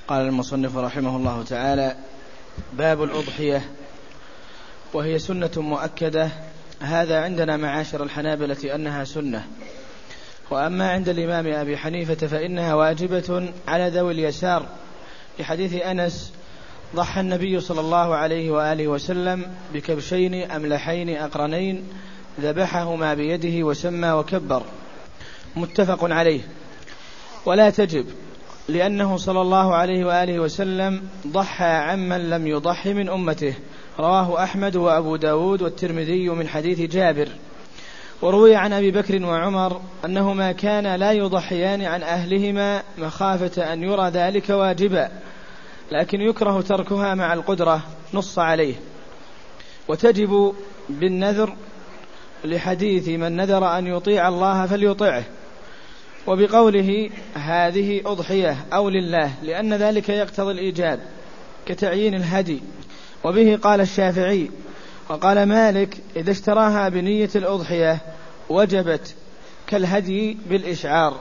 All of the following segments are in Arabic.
قال المصنف رحمه الله تعالى: باب الأضحية، وهي سنة مؤكدة. هذا عندنا معاشر الحنابلة أنها سنة، وأما عند الإمام أبي حنيفة فإنها واجبة على ذوي اليسار، لحديث أنس: ضحى النبي صلى الله عليه وآله وسلم بكبشين أملحين أقرنين ذبحهما بيده وسمى وكبر، متفق عليه. ولا تجب، لأنه صلى الله عليه وآله وسلم ضحى عمن لم يضح من أمته، رواه أحمد وأبو داود والترمذي من حديث جابر. وروي عن أبي بكر وعمر أنهما كانا لا يضحيان عن أهلهما مخافة أن يرى ذلك واجبا، لكن يكره تركها مع القدرة، نص عليه. وتجب بالنذر، لحديث: من نذر أن يطيع الله فليطيعه، وبقوله: هذه أضحية أو لله، لأن ذلك يقتضي الإيجاب كتعيين الهدي. وبه قال الشافعي، وقال مالك: إذا اشتراها بنية الأضحية وجبت، كالهدي بالإشعار.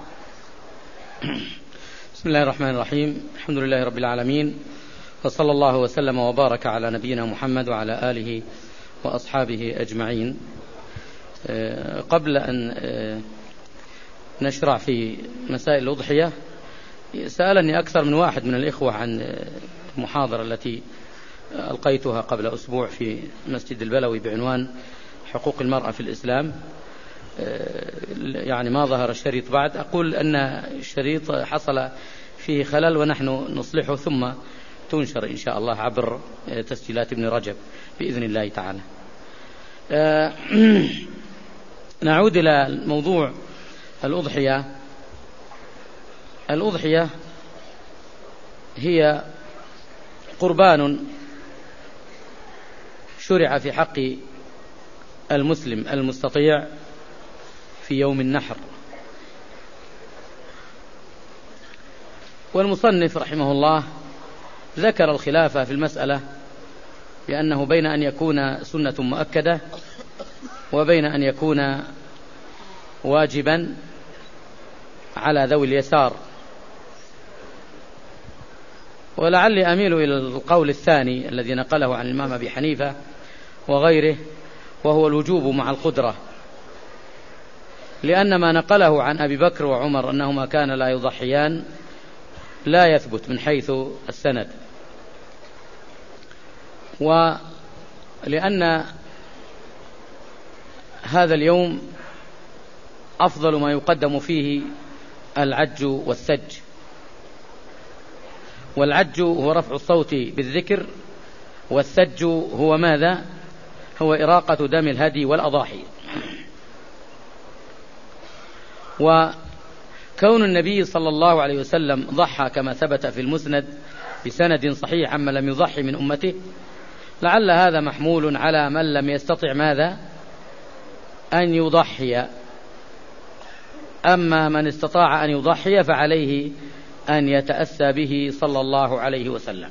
بسم الله الرحمن الرحيم. الحمد لله رب العالمين، وصلى الله وسلم وبارك على نبينا محمد وعلى آله وأصحابه أجمعين. قبل أن نشرع في مسائل الأضحية، سألني أكثر من واحد من الإخوة عن المحاضرة التي ألقيتها قبل أسبوع في مسجد البلوي بعنوان حقوق المرأة في الإسلام. يعني ما ظهر الشريط بعد. أقول أن الشريط حصل فيه خلل ونحن نصلحه، ثم تنشر إن شاء الله عبر تسجيلات ابن رجب بإذن الله تعالى. نعود إلى موضوع الأضحية. الأضحية هي قربان شرع في حق المسلم المستطيع في يوم النحر. والمصنف رحمه الله ذكر الخلافة في المسألة، بأنه بين أن يكون سنة مؤكدة وبين أن يكون واجبا على ذوي اليسار. ولعلي أميل إلى القول الثاني الذي نقله عن الإمام أبي حنيفة وغيره، وهو الوجوب مع القدرة، لأن ما نقله عن أبي بكر وعمر أنهما كان لا يضحيان لا يثبت من حيث السند. ولأن هذا اليوم أفضل ما يقدم فيه العج والسج. والعج هو رفع الصوت بالذكر، والسج هو ماذا؟ هو إراقة دم الهدي والأضاحي. وكون النبي صلى الله عليه وسلم ضحى كما ثبت في المسند بسند صحيح عما لم يضحي من أمته، لعل هذا محمول على من لم يستطع ماذا؟ أن يضحي. أما من استطاع أن يضحي فعليه أن يتأسى به صلى الله عليه وسلم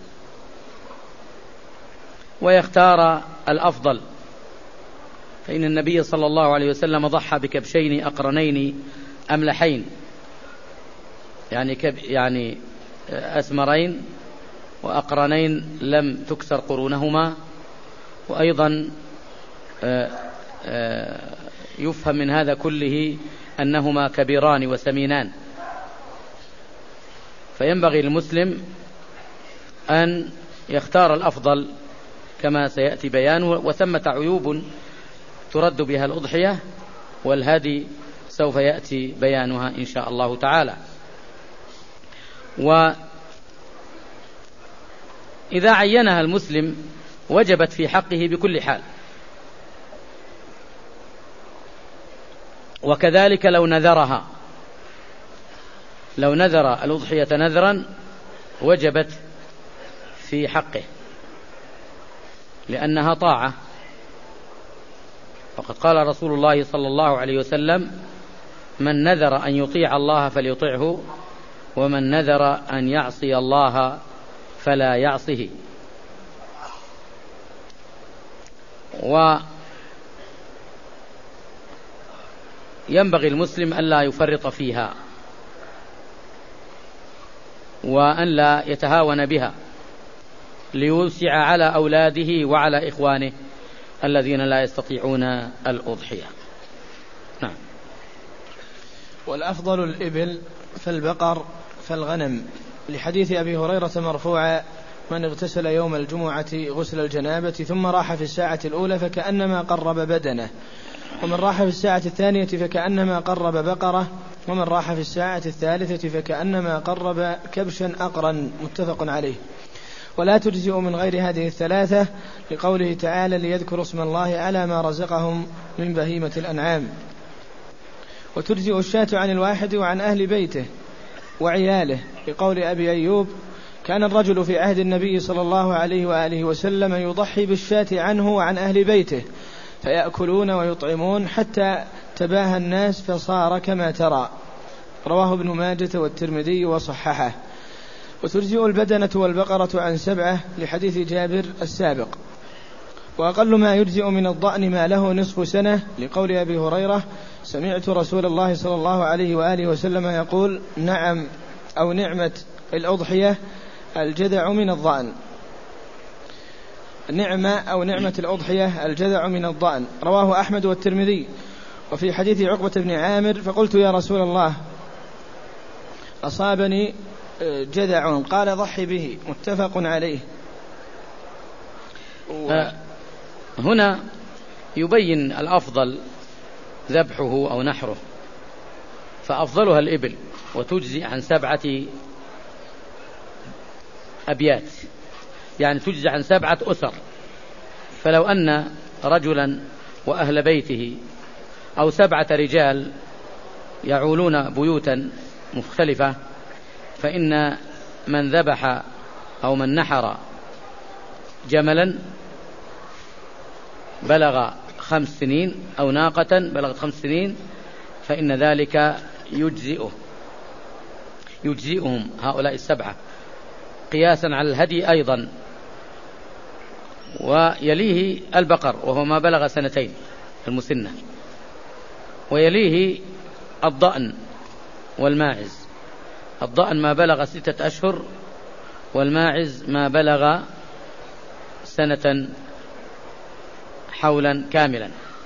ويختار الأفضل، فإن النبي صلى الله عليه وسلم ضحى بكبشين أقرنين أملحين، يعني أسمرين وأقرنين لم تكسر قرونهما. وأيضا يفهم من هذا كله أنهما كبيران وسمينان. فينبغي للمسلم أن يختار الأفضل كما سيأتي بيانه. وثمة عيوب ترد بها الأضحية والهدي سوف يأتي بيانها إن شاء الله تعالى. وإذا عينها المسلم وجبت في حقه بكل حال. وكذلك لو نذرها، لو نذر الأضحية نذرا وجبت في حقه، لأنها طاعة. وقد قال رسول الله صلى الله عليه وسلم: من نذر أن يطيع الله فليطعه، ومن نذر أن يعصي الله فلا يعصه. وينبغي المسلم ألا يفرط فيها، وأن لا يتهاون بها ليوسع على أولاده وعلى إخوانه الذين لا يستطيعون الأضحية. نعم. والأفضل الإبل فالبقر فالغنم، لحديث أبي هريرة مرفوعا: من اغتسل يوم الجمعة غسل الجنابة ثم راح في الساعة الأولى فكأنما قرب بدنه، ومن راح في الساعة الثانية فكأنما قرب بقرة، ومن راح في الساعة الثالثة فكأنما قرب كبشا أقرا. متفق عليه. ولا تجزئ من غير هذه الثلاثة، لقوله تعالى: ليذكروا اسم الله على ما رزقهم من بهيمة الأنعام. وتجزئ الشاة عن الواحد وعن أهل بيته وعياله، لقول أبي أيوب: كان الرجل في عهد النبي صلى الله عليه وآله وسلم يضحي بالشاة عنه وعن أهل بيته فيأكلون ويطعمون حتى تباهى الناس فصار كما ترى. رواه ابن ماجة والترمذي وصححه. وتجزئ البدنة والبقرة عن 7، لحديث جابر السابق. وأقل ما يجزئ من الضأن ما له نصف سنة، لقول أبي هريرة: سمعت رسول الله صلى الله عليه وآله وسلم يقول: نعم أو نعمة الأضحية الجذع من الضأن. نعمة أو نعمة الأضحية الجذع من الضأن. رواه أحمد والترمذي. وفي حديث عقبة بن عامر: فقلت يا رسول الله أصابني جذع، قال: ضحي به. متفق عليه. هنا يبين الأفضل ذبحه أو نحره، فأفضلها الإبل، وتجزي عن 7 أبيات، يعني تجزي عن 7 أسر. فلو أن رجلا وأهل بيته أو 7 رجال يعولون بيوتا مختلفة، فإن من ذبح أو من نحر جملا بلغ 5 سنين أو ناقة بلغت 5 سنين، فإن ذلك يجزئهم هؤلاء 7 قياسا على الهدي أيضا. ويليه البقر وهو ما بلغ 2 المسنة، ويليه الضأن والماعز. الضأن ما بلغ 6 أشهر، والماعز ما بلغ 1 حولا كاملا.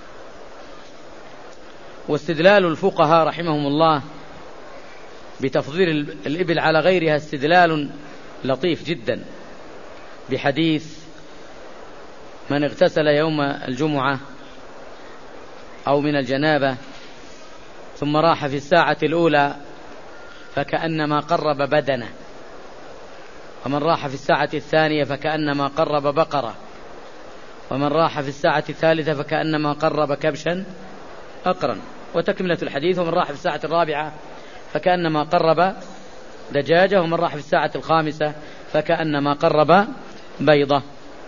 واستدلال الفقهاء رحمهم الله بتفضيل الإبل على غيرها استدلال لطيف جدا، بحديث: من اغتسل يوم الجمعة أو من الجنابة ثم راح في الساعة الأولى فكأنما قرب بدنه، ومن راح في الساعة الثانية فكأنما قرب بقرة، ومن راح في الساعة الثالثة فكأنما قرب كبشا أقرا. وتكملة الحديث: ومن راح في الساعة الرابعة فكأنما قرب دجاجة، ومن راح في الساعة الخامسة فكأنما قرب بيضة.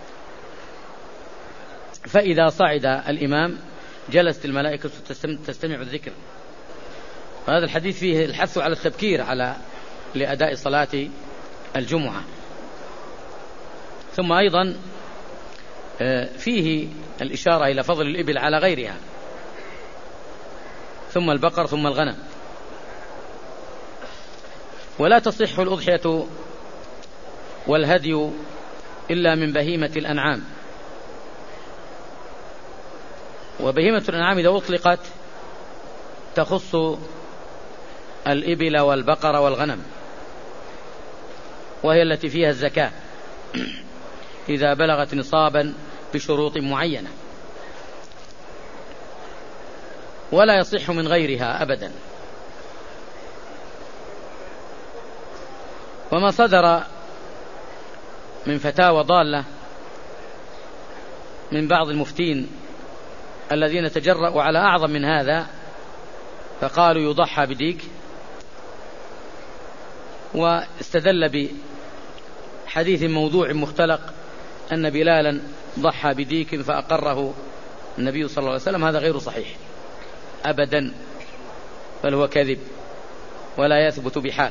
فإذا صعد الإمام جلست الملائكة تستمع الذكر. وهذا الحديث فيه الحث على التبكير لأداء صلاة الجمعة. ثم أيضا فيه الإشارة إلى فضل الإبل على غيرها، ثم البقر ثم الغنم. ولا تصح الأضحية والهدي إلا من بهيمة الأنعام. وبهيمة الأنعام إذا أطلقت تخص الإبل والبقر والغنم، وهي التي فيها الزكاة إذا بلغت نصابا بشروط معينة، ولا يصح من غيرها أبدا. وما صدر من فتاوى ضالة من بعض المفتين الذين تجرؤوا على أعظم من هذا، فقالوا يضحى بديك، واستدل بحديث موضوع مختلق أن بلالا ضحى بديك فأقره النبي صلى الله عليه وسلم. هذا غير صحيح أبدا، بل هو كذب ولا يثبت بحال.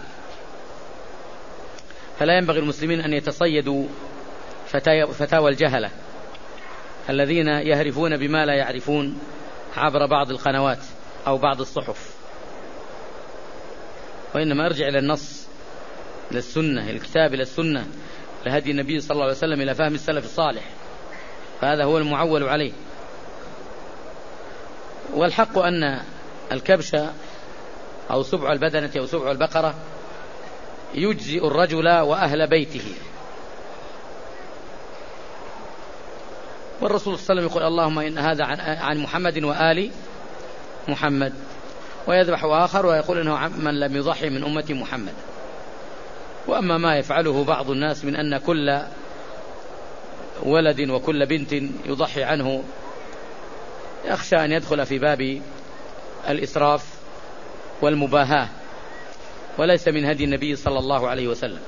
فلا ينبغي المسلمين أن يتصيدوا فتاوى الجهلة الذين يهرفون بما لا يعرفون عبر بعض القنوات أو بعض الصحف، وإنما ارجع إلى النص إلى السنة، إلى الكتاب، إلى السنة، لهدي النبي صلى الله عليه وسلم، إلى فهم السلف الصالح، فهذا هو المعول عليه. والحق أن الكبش أو سبع البدنة أو سبع البقرة يجزئ الرجل وأهل بيته. والرسول صلى الله عليه وسلم يقول اللهم إن هذا عن محمد وآل محمد، ويذبح آخر ويقول إنه من لم يضحي من أمة محمد. وأما ما يفعله بعض الناس من أن كل ولد وكل بنت يضحي عنه، يخشى أن يدخل في باب الإسراف والمباهاة، وليس من هدي النبي صلى الله عليه وسلم.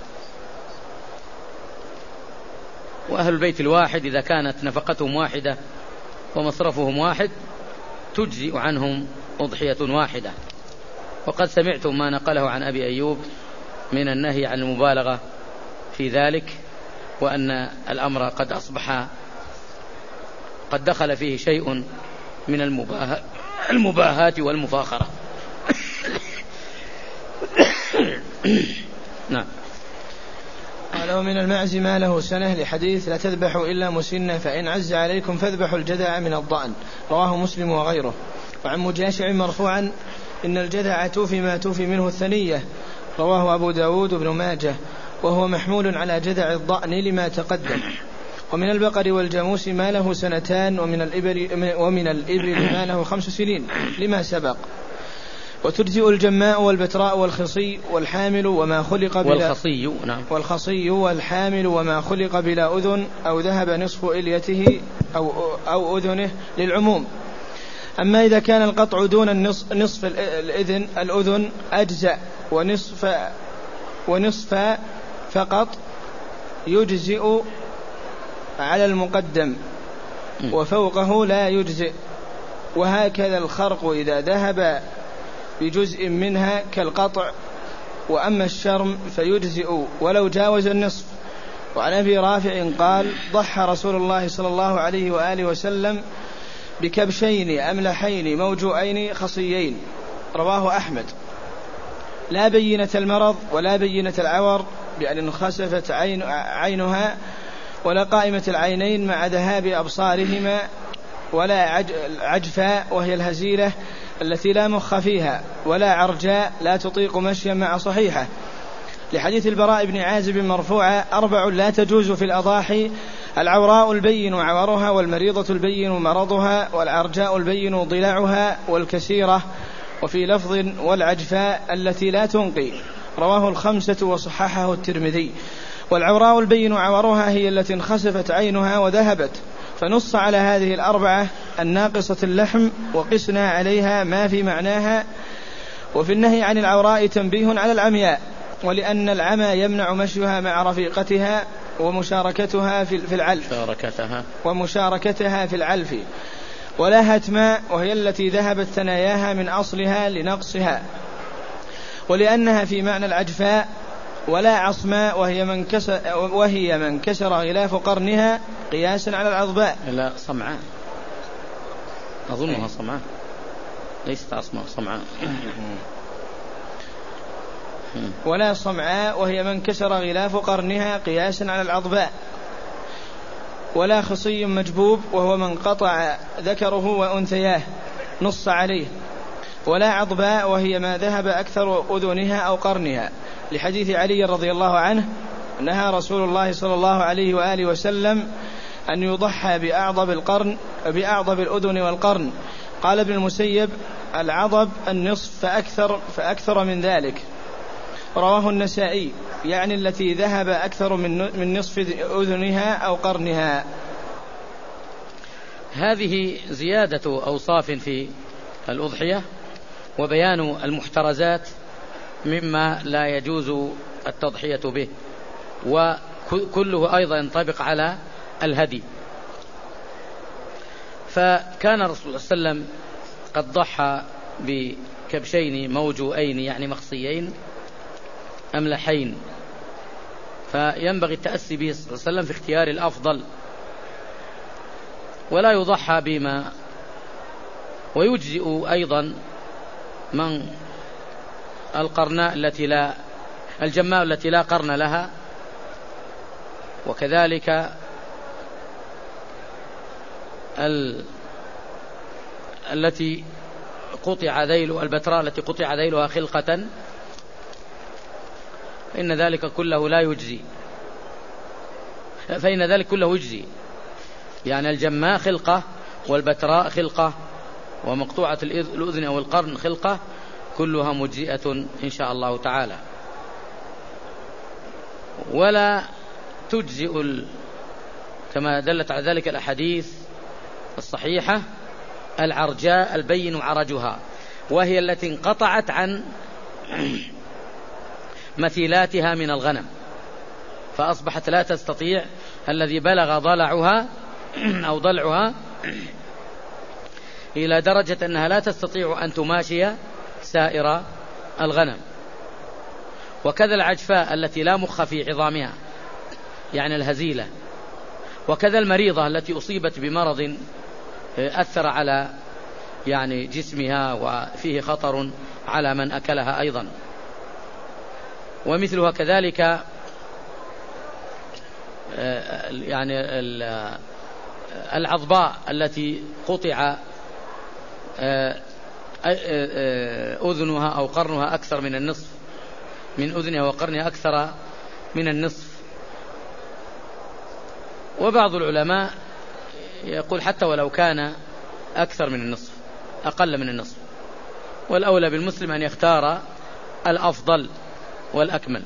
وأهل البيت الواحد إذا كانت نفقتهم واحدة ومصرفهم واحد تجزئ عنهم أضحية واحدة. وقد سمعتم ما نقله عن أبي أيوب من النهي عن المبالغة في ذلك، وأن الأمر قد أصبح قد دخل فيه شيء من المباهاة والمفاخرة. نعم. قال ومن المعز ما له سنة، لحديث لا تذبحوا إلا مسنة، فإن عز عليكم فاذبحوا الجذع من الضأن، رواه مسلم وغيره. وعن مجاشع مرفوعا إن الجذع توفي ما توفي منه الثنية، رواه أبو داود بن ماجه، وهو محمول على جذع الضأن لما تقدم. ومن البقر والجاموس ما له 2 ومن الإبل ما له 5 سنين لما سبق. وتجزئ الجماء والبتراء والخصي والحامل وما خلق بلا والخصي والحامل وما خلق بلا أذن أو ذهب نصف إليته أو أذنه للعموم. أما إذا كان القطع دون نصف الأذن أجزأ، ونصف فقط يجزئ على المقدم، وفوقه لا يجزئ. وهكذا الخرق إذا ذهب بجزء منها كالقطع. وأما الشرم فيجزئ ولو جاوز النصف. وعن أبي رافع قال ضحى رسول الله صلى الله عليه وآله وسلم بكبشين أملحين موجوعين خصيين، رواه أحمد. لا بينة المرض ولا بينة العور بأن انخسفت عينها، ولا قائمة العينين مع ذهاب أبصارهما، ولا عجفاء وهي الهزيلة التي لا مخ فيها، ولا عرجاء لا تطيق مشيا مع صحيحة. لحديث البراء بن عازب مرفوعا 4 لا تجوز في الأضاحي: العوراء البين عورها، والمريضة البين مرضها، والعرجاء البين ضلعها، والكسيرة، وفي لفظ والعجفاء التي لا تنقي، رواه 5 وصححه الترمذي. والعوراء البين عورها هي التي انخسفت عينها وذهبت، فنص على هذه 4 الناقصة اللحم، وقسنا عليها ما في معناها. وفي النهي عن العوراء تنبيه على العمياء، ولأن العمى يمنع مشيها مع رفيقتها ومشاركتها في العلف. ولا هتماء وهي التي ذهبت ثناياها من أصلها لنقصها، ولأنها في معنى العجفاء. ولا عصماء وهي من كسر غلاف قرنها قياسا على العضباء. لا صمعاء، أظنها صمعاء، ليست عصماء، صمعاء. ولا صمعاء وهي من كسر غلاف قرنها قياسا على العضباء. ولا خصي مجبوب وهو من قطع ذكره وأنثياه، نص عليه. ولا عضباء وهي ما ذهب أكثر أذنها أو قرنها، لحديث علي رضي الله عنه نهى رسول الله صلى الله عليه وآله وسلم أن يضحى بأعضب الأذن والقرن. قال ابن المسيب العضب النصف فأكثر من ذلك، رواه النسائي، يعني التي ذهب أكثر من نصف أذنها أو قرنها. هذه زيادة أوصاف في الأضحية وبيان المحترزات مما لا يجوز التضحية به، وكله أيضا ينطبق على الهدي. فكان الرسول صلى الله عليه وسلم قد ضحى بكبشين موجوئين يعني مخصيين أملحين، فينبغي التأسي به صلى الله عليه وسلم في اختيار الأفضل، ولا يضحى بما. ويجزئ أيضا من القرناء التي لا الجماء التي لا قرن لها، وكذلك التي قطع ذيل البتراء التي قطع ذيلها خلقة، فإن ذلك كله لا يجزي، فإن ذلك كله يجزي، يعني الجماء خلقة والبتراء خلقة ومقطوعة الأذن أو القرن خلقة، كلها مجزئة إن شاء الله تعالى. ولا تجزئ كما دلت على ذلك الأحاديث الصحيحة العرجاء البين عرجها، وهي التي انقطعت عن مثيلاتها من الغنم، فأصبحت لا تستطيع، الذي بلغ ضلعها أو ضلعها إلى درجة أنها لا تستطيع أن تماشي سائر الغنم. وكذا العجفاء التي لا مخ في عظامها، يعني الهزيلة، وكذا المريضة التي أصيبت بمرض أثر على يعني جسمها وفيه خطر على من أكلها أيضا. ومثلها كذلك يعني العضباء التي قطع أذنها أو قرنها أكثر من النصف، من أذنها وقرنها أكثر من النصف. وبعض العلماء يقول حتى ولو كان أكثر من النصف، أقل من النصف، والأولى بالمسلم أن يختار الأفضل والأكمل.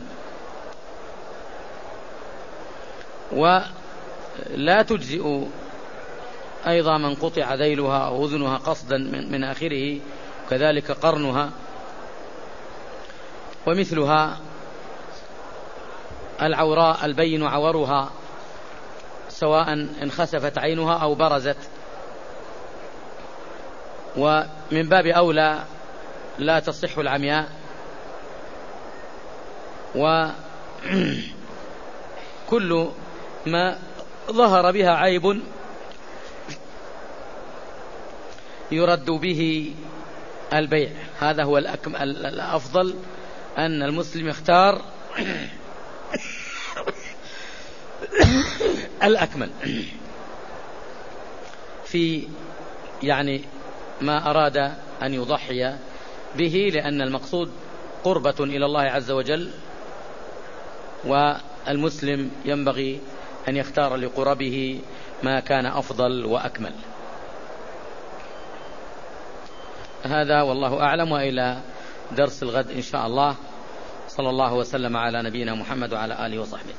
ولا تجزئ أيضا من قطع ذيلها أو أذنها قصدا من آخره، كذلك قرنها. ومثلها العوراء البين عورها، سواء انخسفت عينها أو برزت، ومن باب أولى لا تصح العمياء. وكل ما ظهر بها عيب يرد به البيع، هذا هو الأفضل، أن المسلم يختار الأكمل في يعني ما أراد أن يضحي به، لأن المقصود قربة إلى الله عز وجل، والمسلم ينبغي أن يختار لقربه ما كان أفضل وأكمل. هذا والله أعلم، وإلى درس الغد إن شاء الله. صلى الله وسلم على نبينا محمد وعلى آله وصحبه.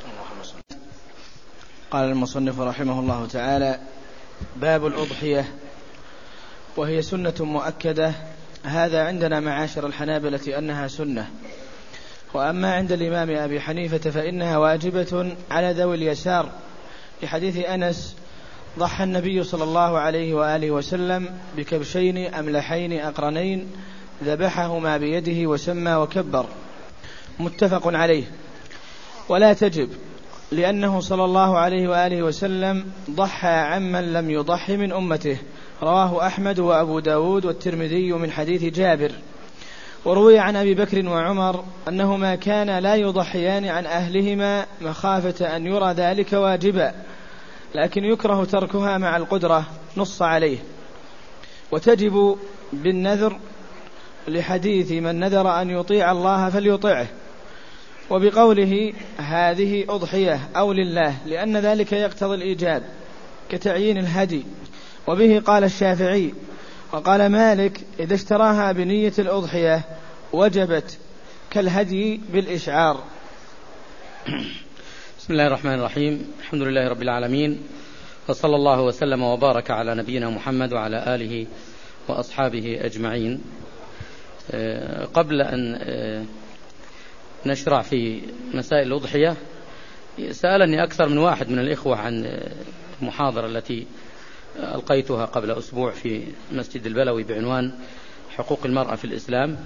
قال المصنف رحمه الله تعالى: باب الأضحية، وهي سنة مؤكدة. هذا عندنا معاشر الحنابلة أنها سنة، وأما عند الإمام أبي حنيفة فإنها واجبة على ذوي اليسار، لحديث أنس: ضحى النبي صلى الله عليه وآله وسلم بكبشين أملحين أقرنين ذبحهما بيده وسمى وكبر، متفق عليه. ولا تجب، لأنه صلى الله عليه وآله وسلم ضحى عمن لم يضح من أمته، رواه أحمد وأبو داود والترمذي من حديث جابر. وروي عن أبي بكر وعمر أنهما كانا لا يضحيان عن أهلهما مخافة أن يرى ذلك واجبا، لكن يكره تركها مع القدرة، نص عليه. وتجب بالنذر، لحديث: من نذر أن يطيع الله فليطيعه، وبقوله: هذه أضحية أو لله، لأن ذلك يقتضي الإيجاب كتعيين الهدي. وبه قال الشافعي، وقال مالك: إذا اشتراها بنية الأضحية وجبت، كالهدي بالإشعار. بسم الله الرحمن الرحيم، الحمد لله رب العالمين، وصلى الله وسلم وبارك على نبينا محمد وعلى آله وأصحابه أجمعين. قبل أن نشرع في مسائل الأضحية، سألني أكثر من واحد من الإخوة عن المحاضرة التي ألقيتها قبل أسبوع في مسجد البلوي بعنوان حقوق المرأة في الإسلام.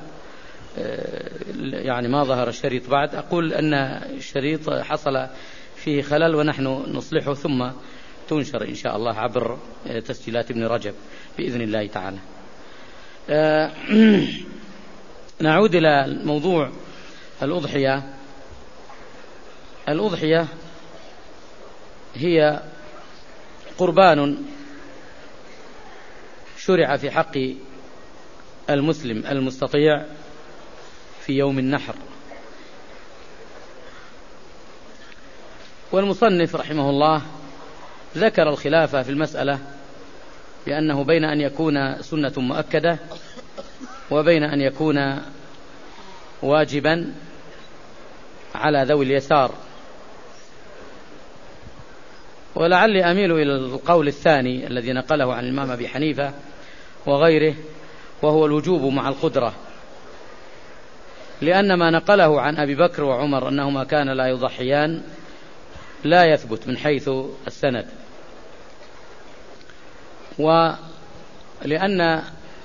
يعني ما ظهر الشريط بعد. أقول أن الشريط حصل فيه خلل ونحن نصلحه، ثم تنشر إن شاء الله عبر تسجيلات ابن رجب بإذن الله تعالى. نعود إلى الموضوع الأضحية هي قربان شرع في حق المسلم المستطيع في يوم النحر. والمصنف رحمه الله ذكر الخلافة في المسألة بأنه بين أن يكون سنة مؤكدة وبين أن يكون واجبا على ذوي اليسار، ولعلي أميل إلى القول الثاني الذي نقله عن الإمام أبي حنيفة وغيره، وهو الوجوب مع القدرة، لأن ما نقله عن أبي بكر وعمر أنهما كان لا يضحيان لا يثبت من حيث السند، ولأن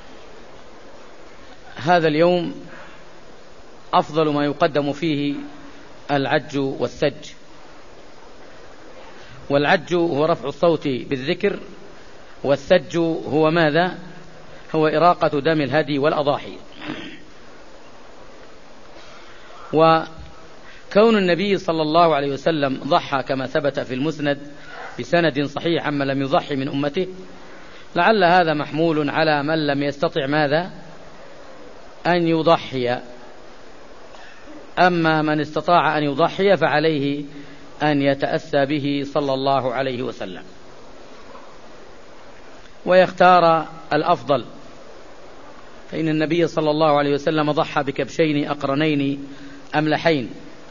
هذا اليوم أفضل ما يقدم فيه العج والسج. والعج هو رفع الصوت بالذكر، والسج هو ماذا؟ هو إراقة دم الهدي والأضاحي. وكون النبي صلى الله عليه وسلم ضحى كما ثبت في المسند بسند صحيح عما لم يضحي من أمته، لعل هذا محمول على من لم يستطع ماذا؟ أن يضحي. أما من استطاع أن يضحي فعليه أن يتأسى به صلى الله عليه وسلم ويختار الأفضل، فإن النبي صلى الله عليه وسلم ضحى بكبشين أقرنين أملحين،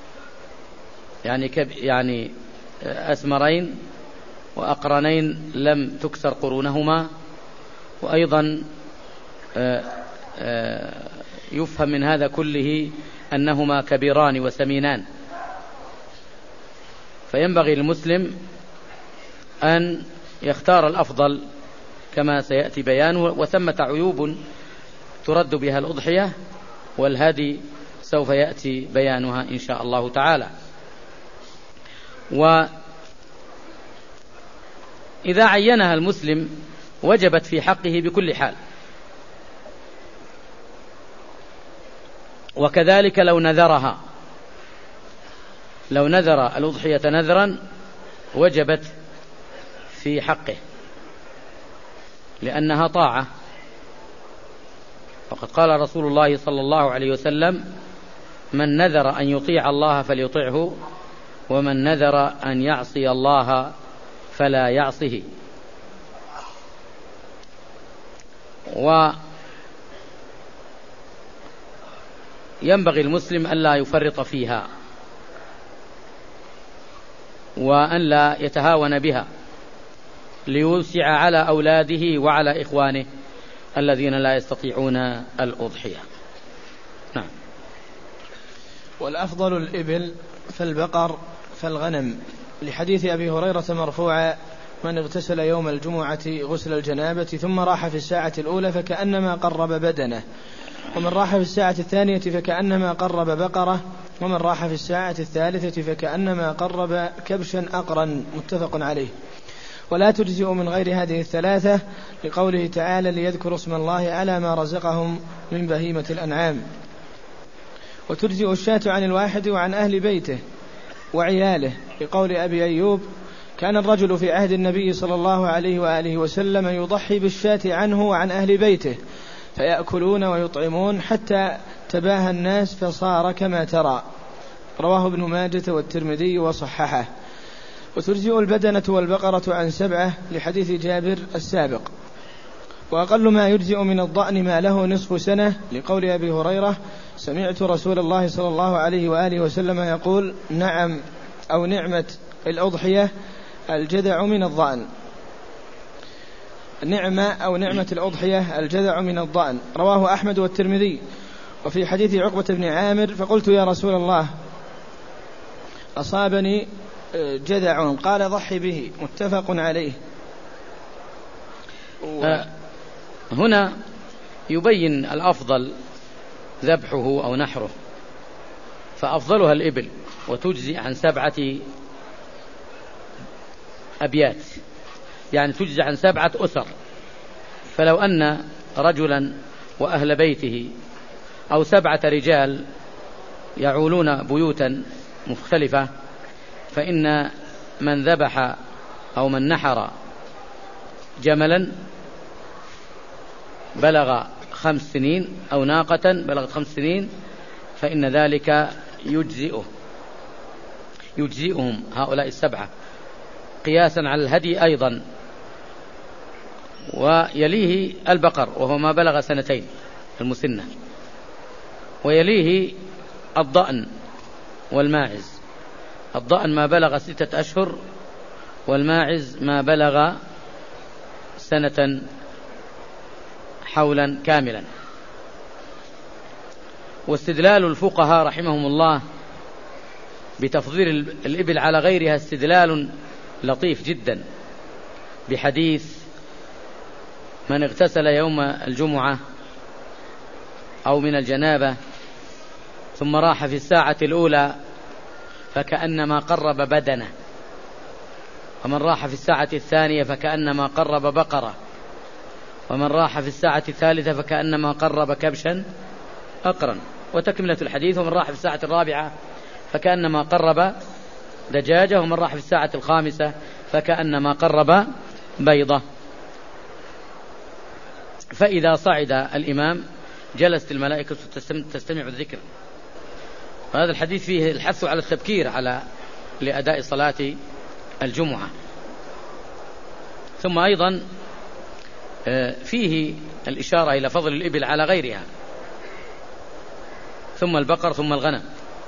يعني أسمرين وأقرنين لم تكسر قرونهما. وأيضا يفهم من هذا كله أنهما كبيران وسمينان، فينبغي للمسلم أن يختار الأفضل كما سيأتي بيانه. وثمة عيوب ترد بها الأضحية والهدي سوف يأتي بيانها إن شاء الله تعالى. وإذا عينها المسلم وجبت في حقه بكل حال، وكذلك لو نذرها، لو نذر الأضحية نذرا وجبت في حقه لأنها طاعة. وقد قال رسول الله صلى الله عليه وسلم: من نذر أن يطيع الله فليطعه، ومن نذر أن يعصي الله فلا يعصه. وينبغي المسلم أن لا يفرط فيها وأن لا يتهاون بها ليوسع على أولاده وعلى إخوانه الذين لا يستطيعون الأضحية. نعم. والأفضل الإبل فالبقر فالغنم، لحديث أبي هريرة مرفوعا: من اغتسل يوم الجمعة غسل الجنابة ثم راح في الساعة الأولى فكأنما قرب بدنه، ومن راح في الساعة الثانية فكأنما قرب بقرة، ومن راح في الساعة الثالثة فكأنما قرب كبشا أقرا. متفق عليه. ولا تجزئ من غير هذه الثلاثة، لقوله تعالى: ليذكروا اسم الله على ما رزقهم من بهيمة الأنعام. وتجزئ الشاة عن الواحد وعن أهل بيته وعياله، لقول أبي أيوب: كان الرجل في عهد النبي صلى الله عليه وآله وسلم يضحي بالشاة عنه وعن أهل بيته، فيأكلون ويطعمون حتى تباهى الناس فصار كما ترى. رواه ابن ماجة والترمذي وصححه. وتجزئ البدنة والبقرة عن 7، لحديث جابر السابق. وأقل ما يجزئ من الضأن ما له نصف سنة، لقول أبي هريرة: سمعت رسول الله صلى الله عليه وآله وسلم يقول: نعم أو نعمة الأضحية الجذع من الضأن. نعمة أو نعمة الأضحية الجذع من الضأن. رواه أحمد والترمذي. وفي حديث عقبة بن عامر: فقلت: يا رسول الله، أصابني جذع، قال: ضحي به. متفق عليه. هنا يبين الأفضل ذبحه أو نحره، فأفضلها الإبل، وتجزي عن 7 أبيات، يعني تجزي عن 7 أسر. فلو أن رجلا وأهل بيته أو 7 رجال يعولون بيوتا مختلفة، فإن من ذبح أو من نحر جملا بلغ 5 سنين أو ناقة بلغت 5 سنين فإن ذلك يجزئهم هؤلاء 7 قياسا على الهدي أيضا. ويليه البقر وهو ما بلغ 2 المسنة، ويليه الضأن والماعز. الضأن ما بلغ 6 أشهر، والماعز ما بلغ 1 حولا كاملا. واستدلال الفقهاء رحمهم الله بتفضيل الإبل على غيرها استدلال لطيف جدا، بحديث من اغتسل يوم الجمعة أو من الجنابة ثم راح في الساعة الأولى فكأنما قرب بدنه، ومن راح في الساعة الثانية فكأنما قرب بقرة، ومن راح في الساعة الثالثة فكأنما قرب كبشا أقرا. وتكملة الحديث: ومن راح في الساعة الرابعة فكأنما قرب دجاجة، ومن راح في الساعة الخامسة فكأنما قرب بيضة. فإذا صعد الإمام جلست الملائكة تستمع الذكر. وهذا الحديث فيه الحث على التبكير لأداء صلاة الجمعة. ثم أيضا فيه الإشارة إلى فضل الإبل على غيرها، ثم البقر ثم الغنم.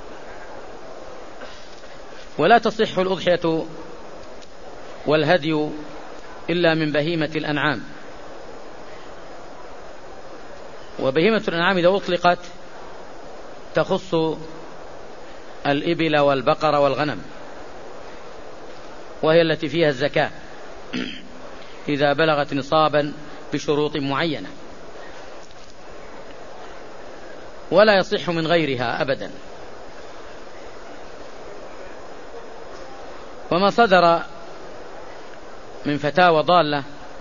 ولا تصح الأضحية والهدي إلا من بهيمة الأنعام. وبهيمة الأنعام إذا أطلقت تخص الإبل والبقر والغنم، وهي التي فيها الزكاة إذا بلغت نصابا بشروط معينة، ولا يصح من غيرها أبدا. وما صدر من فتاوى ضالة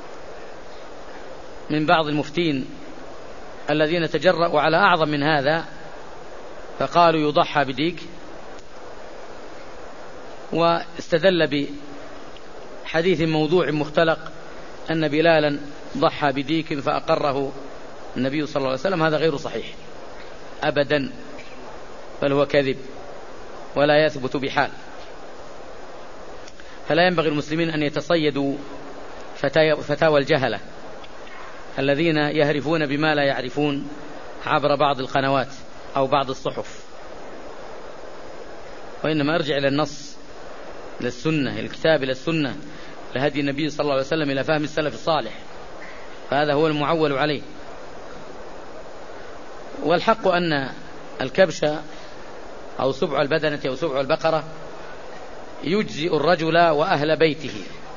من بعض المفتين الذين تجرؤوا على أعظم من هذا، فقالوا يضحى بديك، واستدل بحديث موضوع مختلق أن بلالا ضحى بديك فأقره النبي صلى الله عليه وسلم. هذا غير صحيح أبدا، بل هو كذب ولا يثبت بحال. فلا ينبغي المسلمين أن يتصيدوا فتاوى الجهلة الذين يهرفون بما لا يعرفون عبر بعض القنوات أو بعض الصحف، وإنما ارجع إلى النص، إلى السنة، إلى الكتاب، إلى السنة، لهدي النبي صلى الله عليه وسلم، إلى فهم السلف الصالح، فهذا هو المعول عليه. والحق أن الكبش أو سبع البدنة أو سبع البقرة يجزئ الرجل وأهل بيته.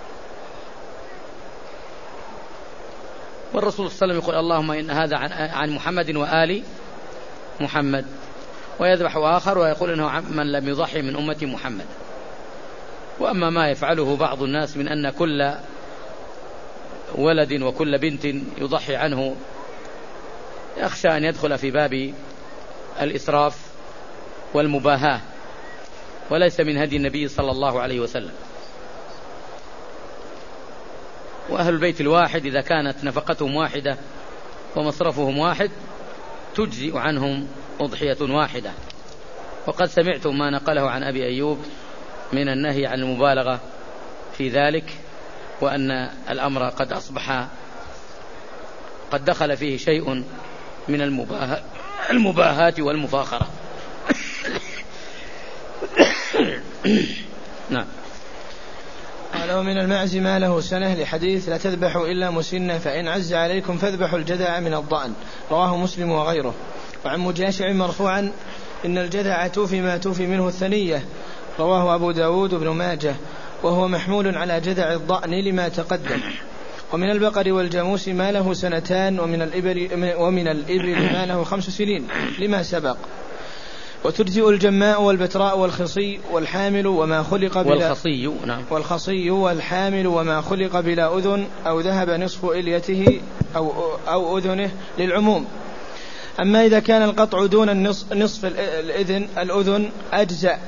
والرسول صلى الله عليه وسلم يقول: اللهم إن هذا عن محمد وآل محمد، ويذبح آخر ويقول إنه من لم يضحي من أمة محمد. وأما ما يفعله بعض الناس من أن كل ولد وكل بنت يضحي عنه، يخشى أن يدخل في باب الإسراف والمباهاة، وليس من هدي النبي صلى الله عليه وسلم. وأهل البيت الواحد إذا كانت نفقتهم واحدة ومصرفهم واحد تجزئ عنهم أضحية واحدة. وقد سمعتم ما نقله عن أبي أيوب من النهي عن المبالغة في ذلك، وأن الأمر قد أصبح قد دخل فيه شيء من المباهاة والمفاخرة. نعم. قال: ومن المعز ما له سنة، لحديث: لا تذبحوا إلا مسنة، فإن عز عليكم فاذبحوا الجذع من الضأن، رواه مسلم وغيره. وعن مجاشع مرفوعا: إن الجذع توفي ما توفي منه الثنية، رواه أبو داود بن ماجه، وهو محمول على جذع الضأن لما تقدم. ومن البقر والجاموس ما له 2، ومن الإبل ما له 5 سنين لما سبق. وتجزئ الجماء والبتراء والخصي والحامل وما خلق بلا والخصي والحامل وما خلق بلا أذن أو ذهب نصف إليته أو أذنه للعموم. أما إذا كان القطع دون نصف الأذن أجزأ،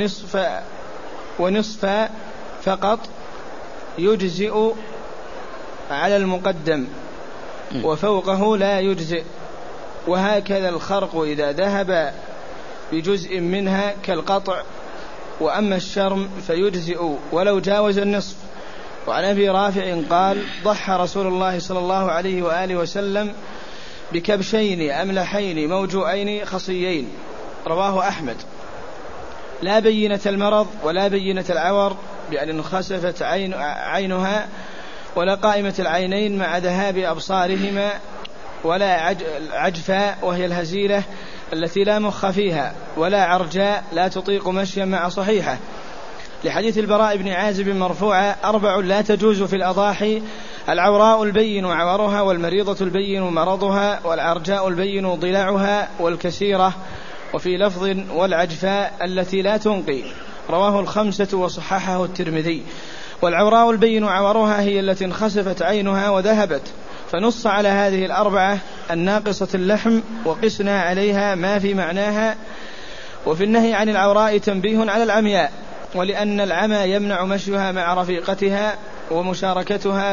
ونصف فقط يجزئ على المقدم، وفوقه لا يجزئ. وهكذا الخرق إذا ذهب بجزء منها كالقطع. وأما الشرم فيجزئ ولو جاوز النصف. وعن أبي رافع قال: ضحى رسول الله صلى الله عليه وآله وسلم بكبشين أملحين موجوعين خصيين، رواه أحمد. لا بينة المرض ولا بينة العور بأن انخسفت عينها، ولا قائمة العينين مع ذهاب أبصارهما، ولا عجفاء وهي الهزيلة التي لا مخ فيها، ولا عرجاء لا تطيق مشيا مع صحيحة، لحديث البراء بن عازب مرفوعا: 4 لا تجوز في الأضاحي: العوراء البين عورها، والمريضة البين مرضها، والعرجاء البين ضلعها، والكسيرة، وفي لفظ: والعجفاء التي لا تنقي، رواه 5 وصححه الترمذي. والعوراء البين عورها هي التي انخسفت عينها وذهبت، فنص على هذه 4 الناقصة اللحم، وقسنا عليها ما في معناها. وفي النهي عن العوراء تنبيه على العمياء، ولأن العمى يمنع مشيها مع رفيقتها ومشاركتها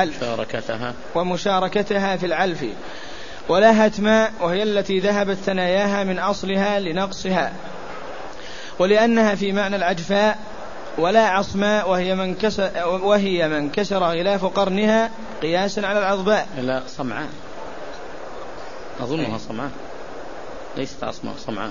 في العلف، ولا هتماء وهي التي ذهبت ثناياها من أصلها لنقصها، ولأنها في معنى العجفاء. ولا عصماء وهي من كسر غلاف قرنها قياسا على العضباء. لا، صمعاء أظنها صمعاء، ليست عصماء، صمعاء.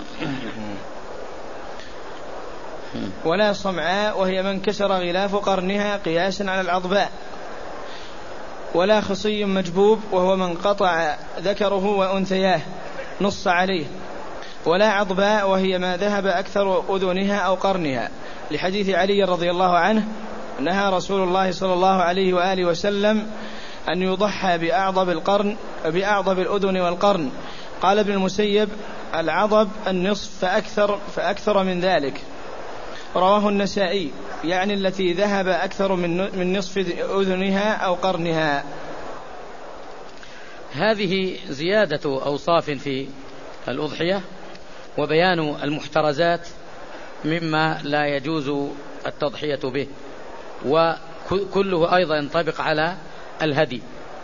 ولا صمعاء وهي من كسر غلاف قرنها قياسا على العضباء. ولا خصي مجبوب وهو من قطع ذكره وأنثياه، نص عليه. ولا عضباء وهي ما ذهب أكثر أذنها أو قرنها، لحديث علي رضي الله عنه: نهى رسول الله صلى الله عليه وآله وسلم أن يضحى بأعضب الأذن والقرن. قال ابن المسيب: العضب النصف فأكثر من ذلك، رواه النسائي، يعني التي ذهب أكثر من نصف أذنها أو قرنها. هذه زيادة أوصاف في الأضحية، وبيان المحترزات مما لا يجوز التضحية به، وكله أيضا ينطبق على الهدي.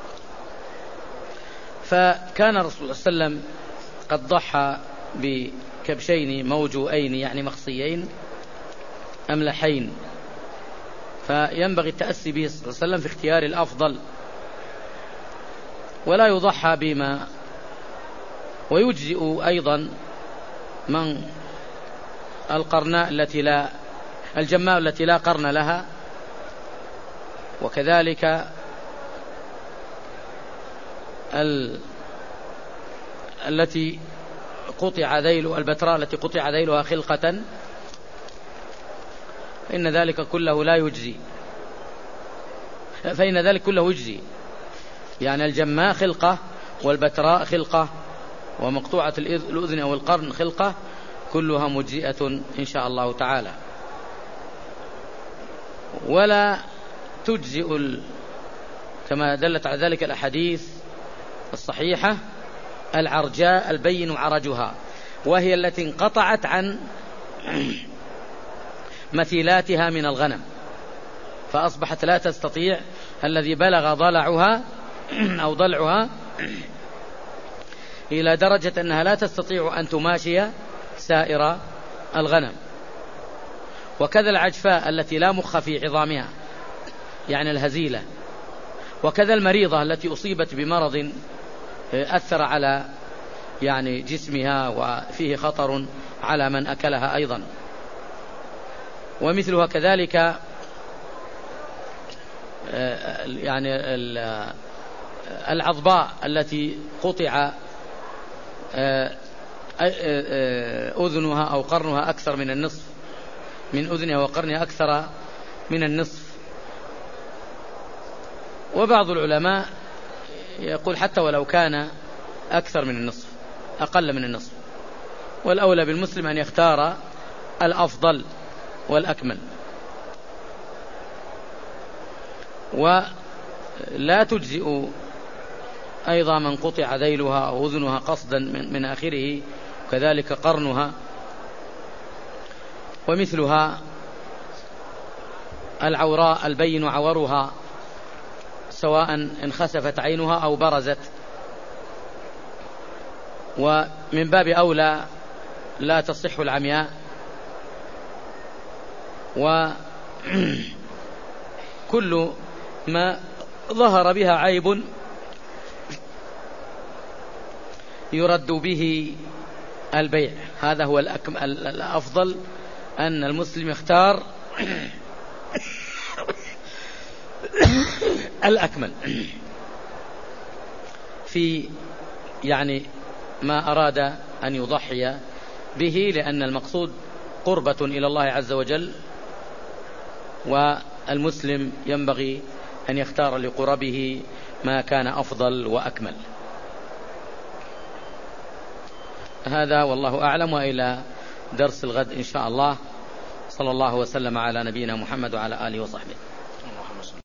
فكان الرسول صلى الله عليه وسلم قد ضحى بكبشين موجوئين، يعني مخصيين أملحين، فينبغي التأسي به صلى الله عليه وسلم في اختيار الأفضل، ولا يضحى بما. ويجزئ أيضا من القرناء الجماء التي لا قرن لها، وكذلك التي قطع ذيل البتراء التي قطع ذيلها خلقة، فإن ذلك كله يجزي، يعني الجماء خلقة، والبتراء خلقة، ومقطوعة الأذن أو القرن خلقة، كلها مجزئة إن شاء الله تعالى. ولا تجزئ كما دلت على ذلك الأحاديث الصحيحة العرجاء البين عرجها، وهي التي انقطعت عن مثيلاتها من الغنم، فأصبحت لا تستطيع، الذي بلغ ضلعها أو ضلعها إلى درجة أنها لا تستطيع أن تماشي سائر الغنم. وكذا العجفاء التي لا مخ في عظامها، يعني الهزيلة. وكذا المريضة التي أصيبت بمرض أثر على يعني جسمها وفيه خطر على من أكلها أيضا. ومثلها كذلك يعني العضباء التي قطع أذنها أو قرنها أكثر من النصف، من أذنها وقرنها أكثر من النصف. وبعض العلماء يقول حتى ولو كان أكثر من النصف، أقل من النصف، والأولى بالمسلم أن يختار الأفضل والأكمل. ولا تجزئ أيضا من قطع ذيلها أو أذنها قصدا من آخره، كذلك قرنها، ومثلها العوراء البين عورها سواء انخسفت عينها أو برزت، ومن باب أولى لا تصح العمياء. وكل ما ظهر بها عيب يرد به البيع. هذا هو الأفضل، أن المسلم يختار الأكمل في ما أراد أن يضحي به، لأن المقصود قربة إلى الله عز وجل، والمسلم ينبغي أن يختار لقربه ما كان أفضل وأكمل. هذا والله أعلم، وإلى درس الغد إن شاء الله. صلى الله وسلم على نبينا محمد وعلى آله وصحبه.